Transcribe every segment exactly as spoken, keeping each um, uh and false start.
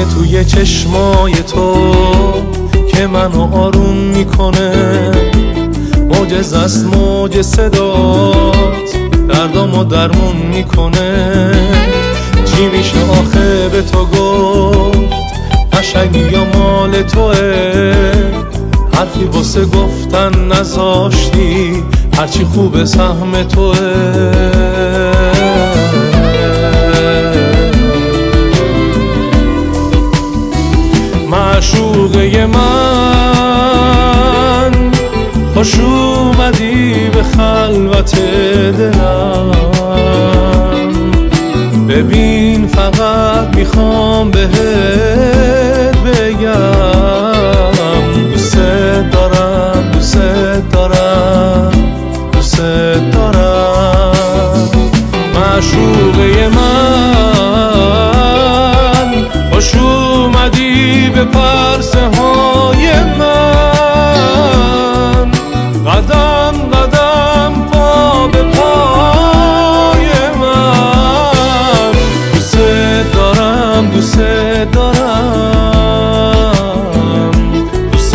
توی چشمای تو که منو آروم میکنه، معجزه است موج صدات دردامو درمون میکنه. چی میشه آخه به تو گفت، قشنگی یا مال توه، حرفی واسه گفتن نذاشتی، هرچی خوبه سهم توه. معشوقه من، خوش اومدی به خلوت دلم. ببین فقط میخوام بهت بگم، دوست دارم دوست دارم دوست دارم. معشوقه من، خوش اومدی به پرسه های من. قدم قدم پا به پای من، دوست دارم دوست دارم دوست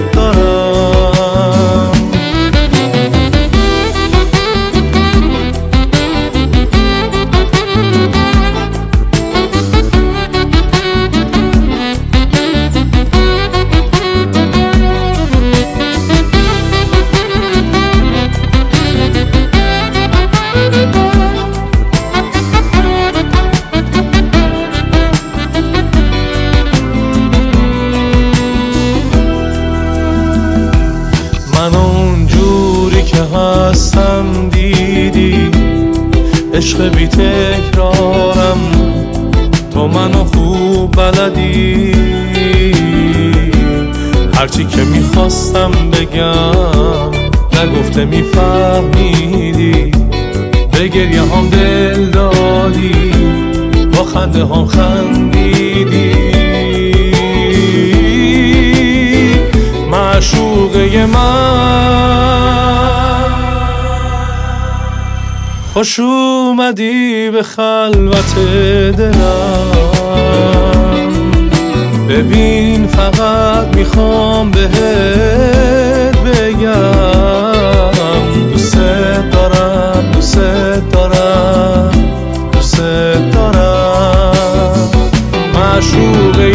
دارم. من اونجوری که هستم دیدی، عشق بی تکرارم، تو منو خوب بلدی. هرچی که میخواستم بگم نگفته میفهمیدی، به گریه هم دل دادی، با خنده هم خندیدی. معشوقه من، خوش اومدی به خلوت دلم. ببین فقط میخوام بهت بگم، دوست دارم دوست دارم دوست دارم. معشوقه